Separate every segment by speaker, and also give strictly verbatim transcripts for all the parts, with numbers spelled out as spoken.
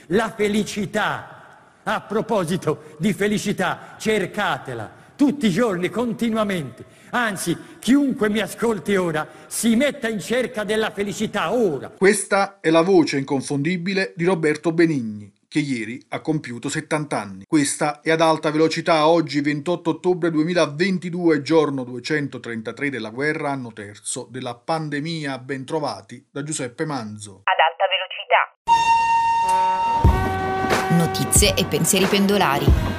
Speaker 1: La felicità. A proposito di felicità, cercatela tutti i giorni, continuamente. Anzi, chiunque mi ascolti ora si metta in cerca della felicità ora.
Speaker 2: Questa è la voce inconfondibile di Roberto Benigni, che ieri ha compiuto settanta anni. Questa è Ad alta velocità, oggi ventotto ottobre duemilaventidue, giorno duecentotrentatré della guerra, anno terzo della pandemia. Bentrovati da Giuseppe Manzo.
Speaker 3: Ad alta velocità.
Speaker 4: Notizie e pensieri pendolari.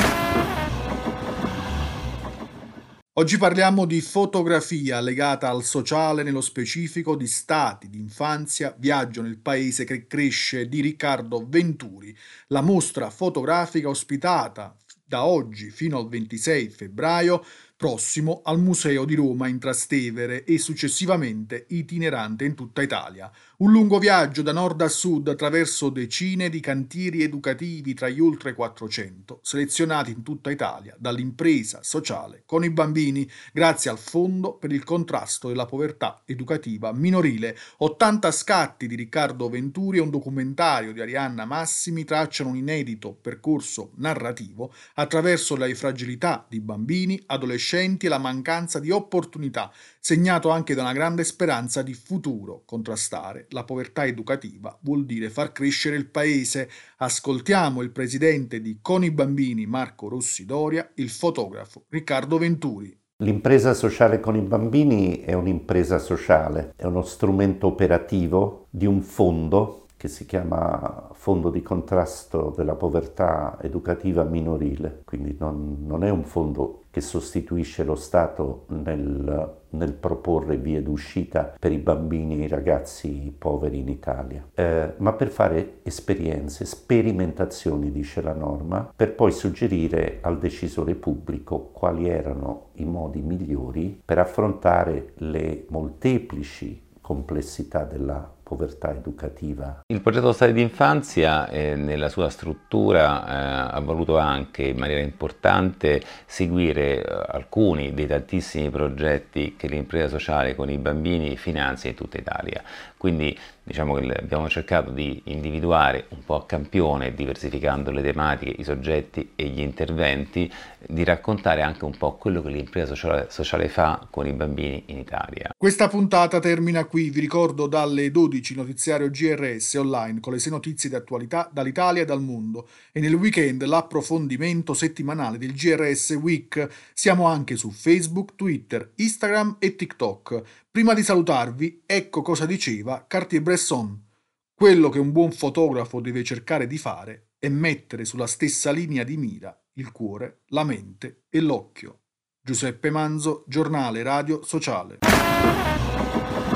Speaker 2: Oggi parliamo di fotografia legata al sociale, nello specifico di stati, di infanzia, viaggio nel paese che cresce di Riccardo Venturi, la mostra fotografica ospitata da oggi fino al ventisei febbraio prossimo al Museo di Roma in Trastevere e successivamente itinerante in tutta Italia. Un lungo viaggio da nord a sud attraverso decine di cantieri educativi tra gli oltre quattrocento selezionati in tutta Italia dall'impresa sociale con i bambini grazie al Fondo per il contrasto della povertà educativa minorile. ottanta scatti di Riccardo Venturi e un documentario di Arianna Massimi tracciano un inedito percorso narrativo attraverso le fragilità di bambini, adolescenti e la mancanza di opportunità, segnato anche da una grande speranza di futuro. Contrastare la povertà educativa vuol dire far crescere il paese. Ascoltiamo il presidente di Con i Bambini, Marco Rossi Doria, il fotografo Riccardo Venturi.
Speaker 5: L'impresa sociale con i bambini è un'impresa sociale, è uno strumento operativo di un fondo che si chiama Fondo di contrasto della povertà educativa minorile, quindi non, non è un fondo che sostituisce lo Stato nel, nel proporre vie d'uscita per i bambini e i ragazzi poveri in Italia, eh, ma per fare esperienze, sperimentazioni, dice la norma, per poi suggerire al decisore pubblico quali erano i modi migliori per affrontare le molteplici complessità della povertà educativa.
Speaker 6: Il progetto Stati d'infanzia eh, nella sua struttura eh, ha voluto anche in maniera importante seguire eh, alcuni dei tantissimi progetti che l'impresa sociale con i bambini finanzia in tutta Italia. Quindi diciamo che abbiamo cercato di individuare un po' a campione, diversificando le tematiche, i soggetti e gli interventi, di raccontare anche un po' quello che l'impresa sociale, sociale fa con i bambini in Italia.
Speaker 2: Questa puntata termina qui, vi ricordo dalle dodici notiziario G R S online con le sei notizie di attualità dall'Italia e dal mondo, e nel weekend l'approfondimento settimanale del G R S Week. Siamo anche su Facebook, Twitter, Instagram e TikTok. Prima di salutarvi, ecco cosa diceva Cartier-Bresson: quello che un buon fotografo deve cercare di fare è mettere sulla stessa linea di mira il cuore, la mente e l'occhio. Giuseppe Manzo, Giornale Radio Sociale.